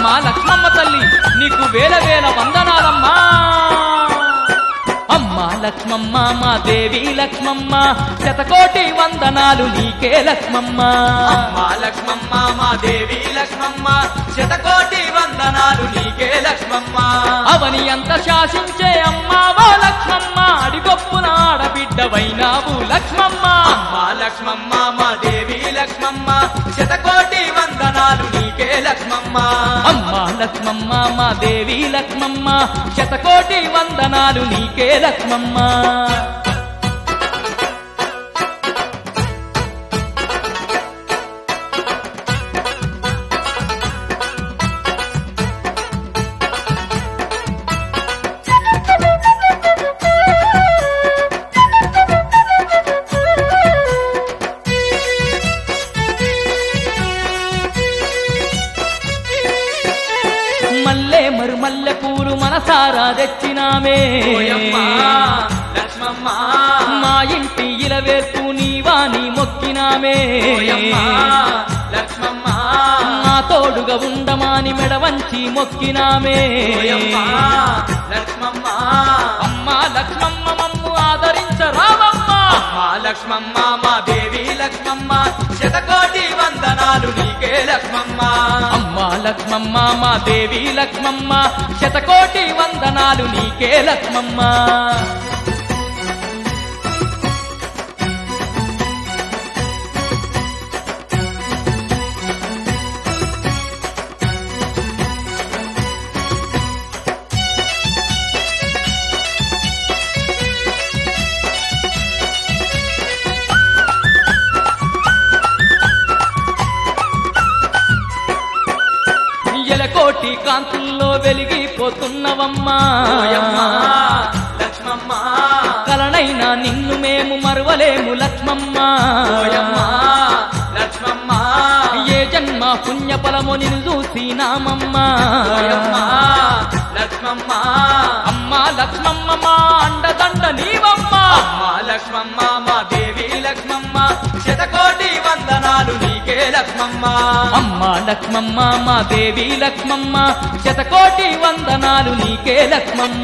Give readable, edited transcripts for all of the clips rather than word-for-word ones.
అమ్మా లక్ష్మమ్మ తల్లి నీకు వేల వేల వందనాలమ్మా. అమ్మా లక్ష్మమ్మ మా దేవి లక్ష్మమ్మ శతకోటి వందనాలు నీకే లక్ష్మమ్మ. అమ్మా లక్ష్మమ్మ మా దేవి లక్ష్మమ్మ శతకోటి వందనాలు నీకే లక్ష్మమ్మ. అవని అంత శాసించే అమ్మావో లక్ష్మమ్మ అడిగొప్పున ఆడబిడ్డవైనావు లక్ష్మమ్మ. అమ్మా లక్ష్మమ్మ మా దేవి లక్ష్మమ్మ శతకోటి వందనాలు నీకే లక్ష్మమ్మ. అమ్మా లక్ష్మమ్మ మా దేవి లక్ష్మమ్మ శతకోటి వందనాలు నీకే లక్ష్మమ్మ. మల్లె మరుమల్లె పూలు మనసారా తెచ్చినామే ఓయమ్మా లక్ష్మమ్మ. మా ఇంటి ఇలవేర్పు నీవాని మొక్కినామే ఓయమ్మా లక్ష్మమ్మ. మా తోడుగా ఉండమాని మెడ వంచి మొక్కినామే ఓయమ్మా లక్ష్మమ్మ. అమ్మా లక్ష్మమ్మ మమ్ము ఆదరించరావమ్మా. అమ్మా లక్ష్మమ్మ మా దేవి లక్ష్మమ్మ శతకోటి వందనాలు నీకే లక్ష్మమ్మ. అమ్మా లక్ష్మమ్మ మా దేవి లక్ష్మమ్మ శతకోటి వందనాలు నీకే లక్ష్మమ్మ. ఎలకోటి కాంతుల్లో వెలిగిపోతున్నవమ్మా. ఓయమ్మా లక్ష్మమ్మ. కలనైనా నిన్ను మేము మరువలేము లక్ష్మమ్మ. ఓయమ్మా లక్ష్మమ్మ. ఏ జన్మ పుణ్యఫలము నిన్ను చూసినామమ్మ. ఓయమ్మా లక్ష్మమ్మ. అమ్మా లక్ష్మమ్మ మా అండదండ నీవమ్మా. అమ్మా లక్ష్మమ్మ మా దేవి లక్ష్మమ్మ శతకోటి వందనాలు నీకే లక్ష్మమ్మ. అమ్మా లక్ష్మమ్మ మా దేవి లక్ష్మమ్మ శతకోటి వందనాలు నీకే లక్ష్మమ్మ.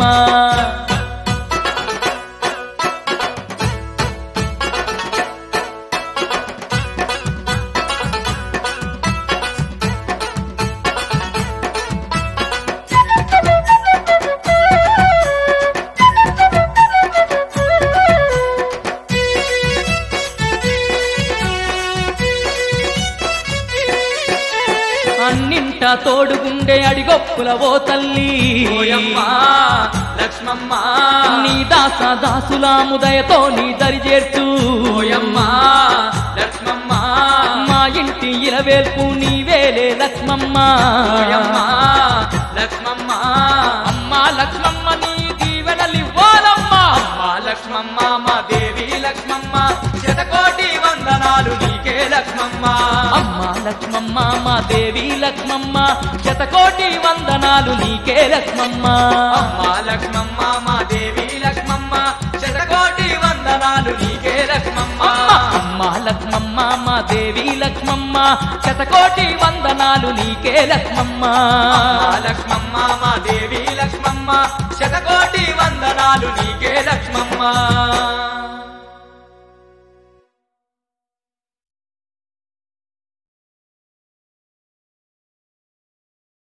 అన్నింట తోడుగుండే అడిగొప్పుల ఓ తల్లి. ఓయమ్మా లక్ష్మమ్మ. నీ దాస దాసులాముదయతో నీ దరి చేర్చు. ఓయమ్మా లక్ష్మమ్మ. మా ఇంటి ఇలవేల్పు నీవేలే లక్ష్మమ్మ. ఓయమ్మా లక్ష్మమ్మ. అమ్మా లక్ష్మమ్మ నీ దీవెనలివ్వాలమ్మా. అమ్మా లక్ష్మమ్మ మా దేవి లక్ష్మమ్మ శతకోటి వందనాలు నీకే లక్ష్మమ్మ. అమ్మా లక్ష్మమ్మ మా దేవి లక్ష్మమ్మ శతకోటి వందనాలు నీకే లక్ష్మమ్మ. అమ్మా లక్ష్మమ్మ మా దేవి లక్ష్మమ్మ శతకోటి వందనాలు నీకే లక్ష్మమ్మ. అమ్మా లక్ష్మమ్మ మా దేవి లక్ష్మమ్మ శతకోటి వందనాలు నీకే లక్ష్మమ్మ. అమ్మా లక్ష్మమ్మ మా దేవి లక్ష్మమ్మ శతకోటి వందనాలు నీకే లక్ష్మమ్మ.